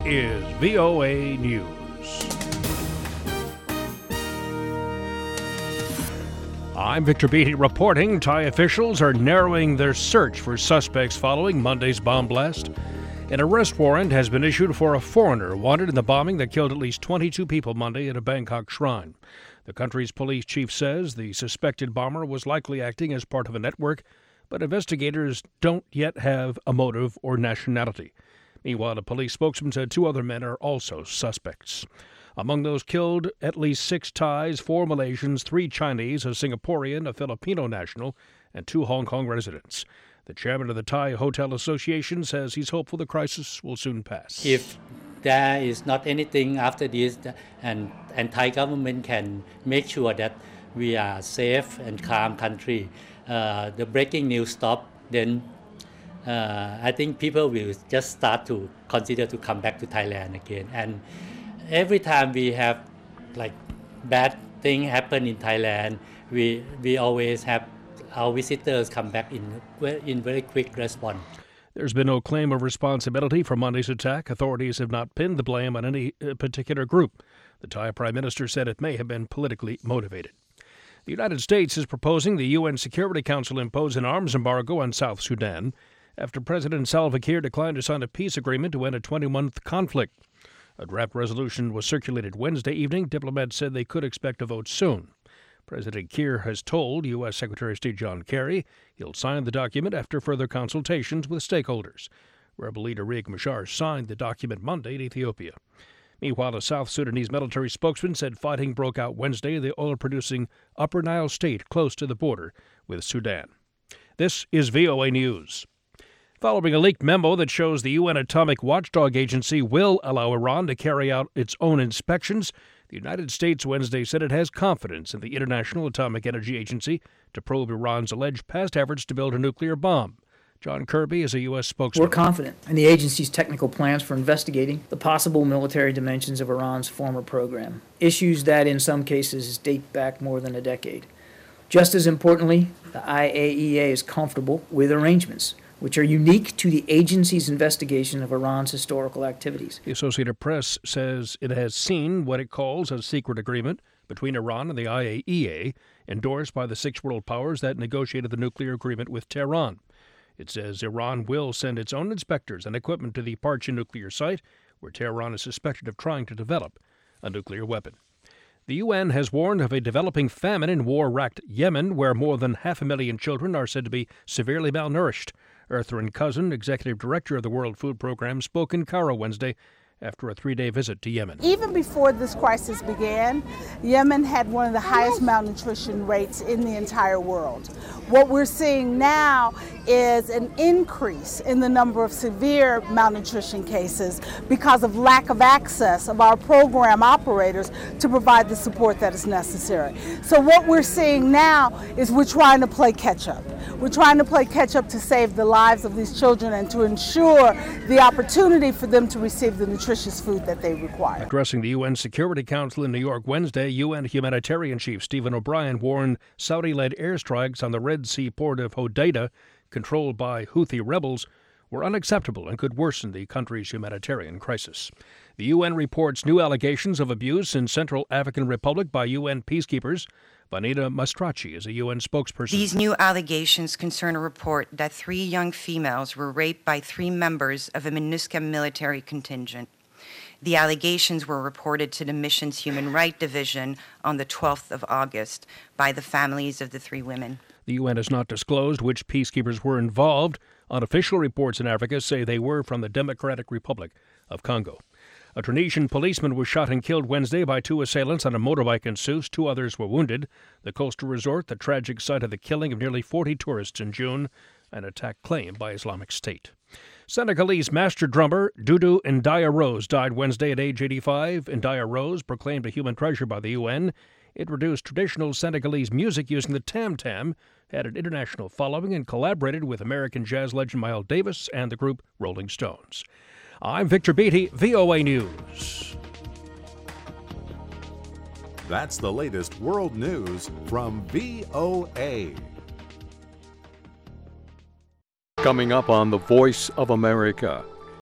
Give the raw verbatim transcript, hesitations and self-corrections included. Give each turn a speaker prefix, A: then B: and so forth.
A: is V O A News. I'm Victor Beatty reporting Thai officials are narrowing their search for suspects following Monday's bomb blast. An arrest warrant has been issued for a foreigner wanted in the bombing that killed at least twenty-two people Monday at a Bangkok shrine. The country's police chief says the suspected bomber was likely acting as part of a network, but investigators don't yet have a motive or nationality. Meanwhile, a police spokesman said two other men are also suspects. Among those killed, at least six Thais, four Malaysians, three Chinese, a Singaporean, a Filipino national, and two Hong Kong residents. The chairman of the Thai Hotel Association says he's hopeful the crisis will soon pass.
B: If there is not anything after this, and, and Thai government can make sure that we are safe and calm country, uh, the breaking news stop, then uh, I think people will just start to consider to come back to Thailand again. And every time we have like bad thing happen in Thailand, we we always have our visitors come back in in very quick response.
A: There's been no claim of responsibility for Monday's attack. Authorities have not pinned the blame on any particular group. The Thai Prime Minister said it may have been politically motivated. The United States is proposing the U N Security Council impose an arms embargo on South Sudan after President Salva Kiir declined to sign a peace agreement to end a twenty-month conflict. A draft resolution was circulated Wednesday evening. Diplomats said they could expect a vote soon. President Kiir has told U S. Secretary of State John Kerry he'll sign the document after further consultations with stakeholders. Rebel leader Riek Machar signed the document Monday in Ethiopia. Meanwhile, a South Sudanese military spokesman said fighting broke out Wednesday in the oil-producing Upper Nile state close to the border with Sudan. This is V O A News. Following a leaked memo that shows the U N Atomic Watchdog Agency will allow Iran to carry out its own inspections, the United States Wednesday said it has confidence in the International Atomic Energy Agency to probe Iran's alleged past efforts to build a nuclear bomb. John Kirby is a U S spokesman.
C: We're confident in the agency's technical plans for investigating the possible military dimensions of Iran's former program, issues that in some cases date back more than a decade. Just as importantly, the I A E A is comfortable with arrangements which are unique to the agency's investigation of Iran's historical activities.
A: The Associated Press says it has seen what it calls a secret agreement between Iran and the I A E A, endorsed by the six world powers that negotiated the nuclear agreement with Tehran. It says Iran will send its own inspectors and equipment to the Parchin nuclear site, where Tehran is suspected of trying to develop a nuclear weapon. The U N has warned of a developing famine in war-racked Yemen, where more than half a million children are said to be severely malnourished. Ertharin Cousin, executive director of the World Food Program, spoke in Cairo Wednesday after a three-day visit to Yemen.
D: Even before this crisis began, Yemen had one of the highest malnutrition rates in the entire world. What we're seeing now is an increase in the number of severe malnutrition cases because of lack of access of our program operators to provide the support that is necessary. So what we're seeing now is we're trying to play catch-up. We're trying to play catch-up to save the lives of these children and to ensure the opportunity for them to receive the nutritious food that they require.
A: Addressing the U N Security Council in New York Wednesday, U N humanitarian chief Stephen O'Brien warned Saudi-led airstrikes on the Red Sea port of Hodeidah, controlled by Houthi rebels, were unacceptable and could worsen the country's humanitarian crisis. The U N reports new allegations of abuse in Central African Republic by U N peacekeepers. Vanita Mastracci is a U N spokesperson.
E: These new allegations concern a report that three young females were raped by three members of a MINUSCA military contingent. The allegations were reported to the mission's Human Rights Division on the twelfth of August by the families of the three women.
A: The U N has not disclosed which peacekeepers were involved. Unofficial reports in Africa say they were from the Democratic Republic of Congo. A Tunisian policeman was shot and killed Wednesday by two assailants on a motorbike in Sousse. Two others were wounded. The coastal resort, the tragic site of the killing of nearly forty tourists in June, an attack claimed by Islamic State. Senegalese master drummer Doudou Ndaya Rose died Wednesday at age eighty-five. Ndaya Rose, proclaimed a human treasure by the U N, introduced traditional Senegalese music using the tam-tam, had an international following, and collaborated with American jazz legend Miles Davis and the group Rolling Stones. I'm Victor Beatty, V O A News.
F: That's the latest world news from V O A.
G: Coming up on The Voice of America,